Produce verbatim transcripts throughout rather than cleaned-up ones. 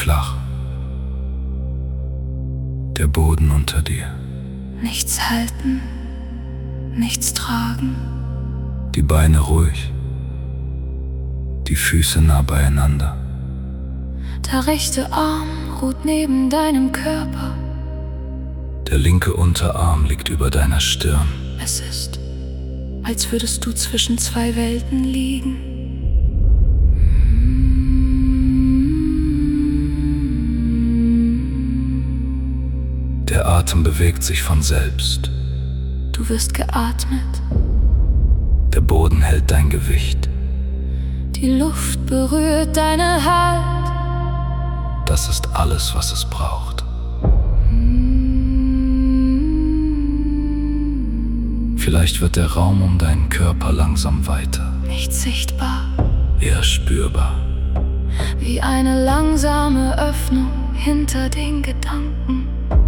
flach. Der Boden unter dir. Nichts halten, nichts tragen. Die Beine ruhig, die Füße nah beieinander. Der rechte Arm ruht neben deinem Körper. Der linke Unterarm liegt über deiner Stirn. Es ist, als würdest du zwischen zwei Welten liegen. Der Atem bewegt sich von selbst. Du wirst geatmet. Der Boden hält dein Gewicht. Die Luft berührt deine Haut. Das ist alles, was es braucht. Vielleicht wird der Raum um deinen Körper langsam weiter. Nicht sichtbar. Eher spürbar. Wie eine langsame Öffnung hinter den Gedanken.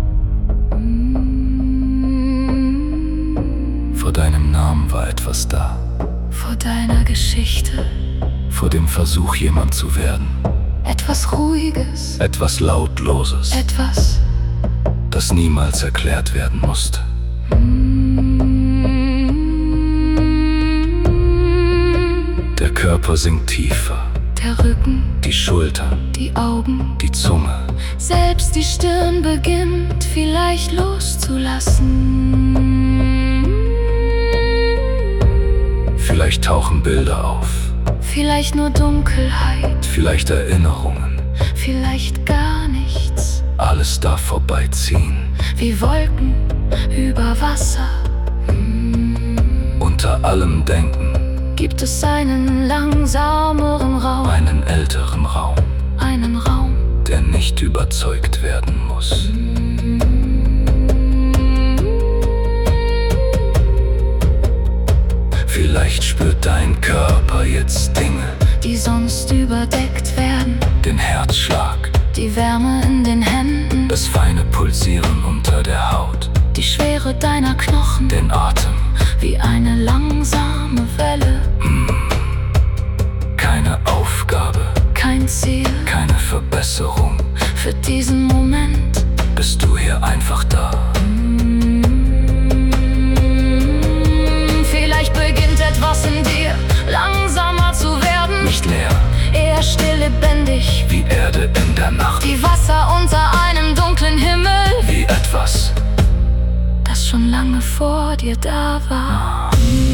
Vor deinem Namen war etwas da. Vor deiner Geschichte. Vor dem Versuch, jemand zu werden. Etwas Ruhiges. Etwas Lautloses. Etwas, das niemals erklärt werden musste. Der Körper sinkt tiefer. Der Rücken, Die Schultern, die Augen, die Zunge. selbst die Stirn beginnt vielleicht loszulassen. Vielleicht tauchen Bilder auf. Vielleicht nur Dunkelheit, Vielleicht Erinnerungen. vielleicht gar nichts. Alles darf vorbeiziehen. Wie Wolken über Wasser. Unter allem Denken. Gibt es einen langsameren Raum, Einen älteren Raum, einen Raum, der nicht überzeugt werden muss. Vielleicht spürt dein Körper jetzt Dinge. die sonst überdeckt werden. Den Herzschlag, Die Wärme in den Händen, das feine Pulsieren unter der Haut. die Schwere deiner Knochen, Den Atem, wie eine langsame Welle. keine Aufgabe, Kein Ziel keine Verbesserung. für diesen Moment. Bist du hier einfach da? Vielleicht beginnt etwas in dir langsamer zu werden. Nicht leer, Eher still lebendig, wie Erde in der Nacht. wie Wasser unter einem dunklen Himmel, Wie etwas, das schon lange vor dir da war.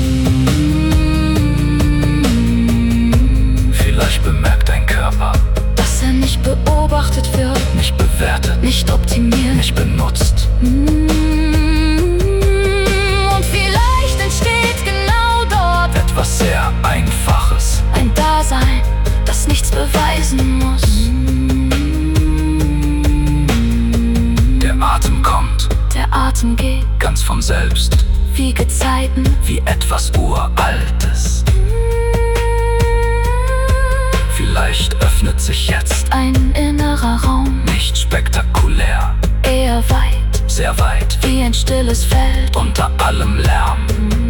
vielleicht bemerkt dein Körper. Dass er nicht beobachtet wird, Nicht bewertet, nicht optimiert. nicht benutzt. Und vielleicht entsteht genau dort Etwas sehr Einfaches. ein Dasein, das nichts beweisen muss. Der Atem kommt, Der Atem geht ganz von selbst. wie Gezeiten. Wie etwas Uraltes. Vielleicht öffnet sich jetzt, Ein innerer Raum, nicht spektakulär, eher weit, sehr weit, wie ein stilles Feld. unter allem Lärm.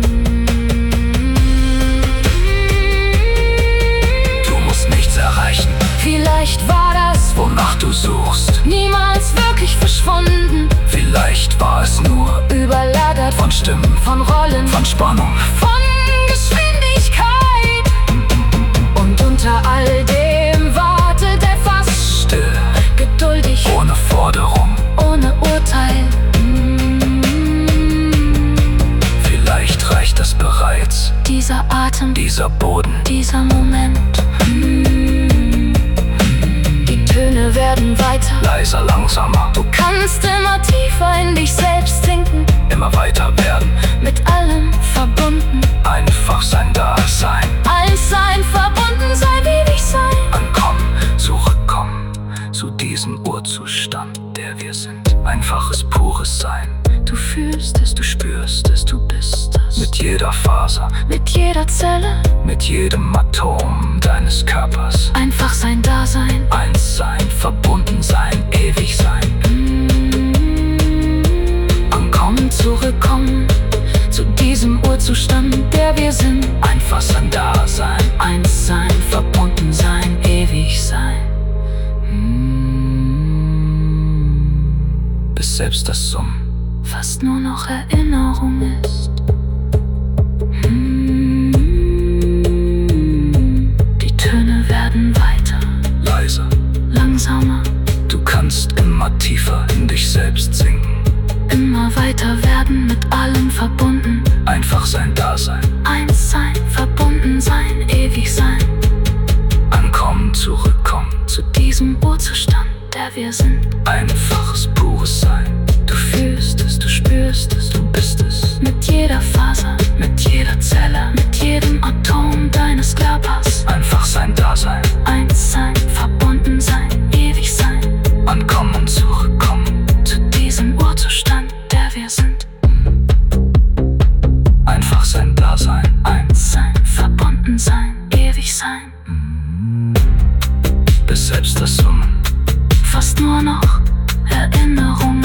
Du musst nichts erreichen, Vielleicht war das wonach du suchst. niemals wirklich verschwunden. Vielleicht war es nur Überlagert von Stimmen, von Rollen, von Spannung. von Geschwindigkeit. Und unter all dem wartet etwas Still, geduldig, ohne Forderung. ohne Urteil. Vielleicht reicht es bereits, Dieser Atem, dieser Boden. dieser Moment. Die Töne werden weiter. Leiser, langsamer, Du kannst immer tiefer in dich selbst sinken. immer weiter werden. Mit allem verbunden. Einfach sein Dasein. Eins sein, verbunden sein, ewig sein. Ankommen, zurückkommen zu diesem Urzustand, der wir sind. Einfaches, pures Sein. Du fühlst es, Du spürst es, du bist es. mit jeder Faser, Mit jeder Zelle. mit jedem Atom deines Körpers. Einfach sein Dasein. Eins sein, verbunden sein, ewig sein. Ankommen, zurückkommen zu diesem Urzustand, der wir sind. Einfach sein Dasein. Eins sein, verbunden sein, ewig sein. selbst das Summen fast nur noch Erinnerung ist. Hm, die Töne werden weiter, leiser, langsamer, du kannst immer tiefer in dich selbst sinken. immer weiter werden, mit allem verbunden. Einfach sein Dasein, Eins sein, verbunden sein, ewig sein. ankommen, zurückkommen, Zu diesem Urzustand, der wir sind. einfaches, pures Sein. Du fühlst es, du spürst es, du bist es. Mit jeder Faser, Mit jeder Zelle, mit jedem Atom deines Körpers. einfach sein Dasein, Eins sein, verbunden sein, ewig sein. ankommen, zurückkommen, Zu diesem Urzustand, der wir sind. einfach sein Dasein, Eins sein, verbunden sein, ewig sein. bis selbst das Summen Fast nur noch Erinnerung